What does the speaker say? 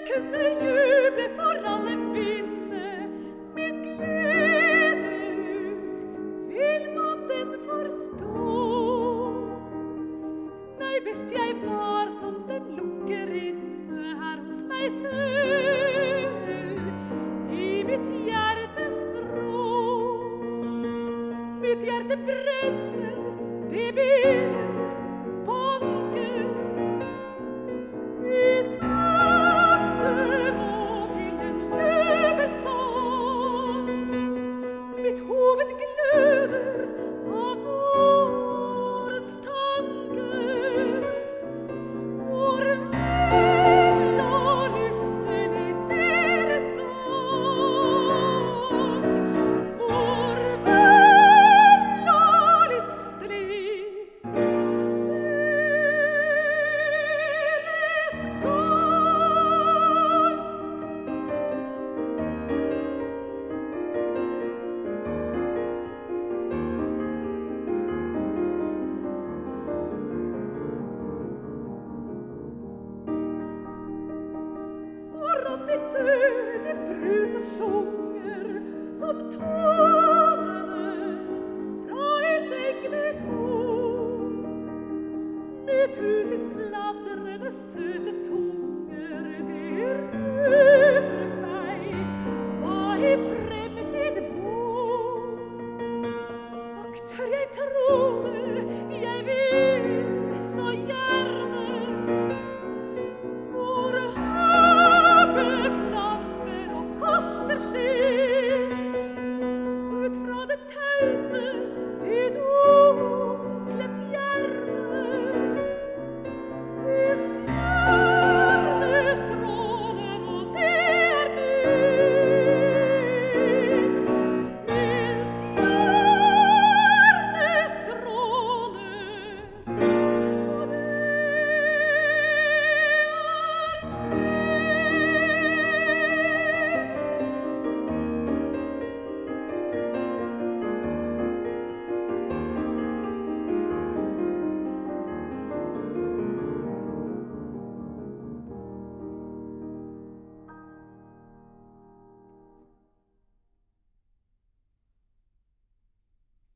kunne juble for alle vinne, med glede ut vil man den forstå. Nei, best jeg var som den lukker inne her hos meg selv, i mitt hjertes vrå. Mitt hjerte brenner, det bever, banker, i takten og til en jubelsang. Mitt hoved gløder av vårens tanker, hvor vel og lystelig deres gang, hvor vel og lystelig deres gang. Foran mitt øre det bruser sjunger som tonene fra et englekor. Mitt husets sladrende søte tunger, de røper meg hva i fremtid bor. Og tør jeg tro det, jeg vil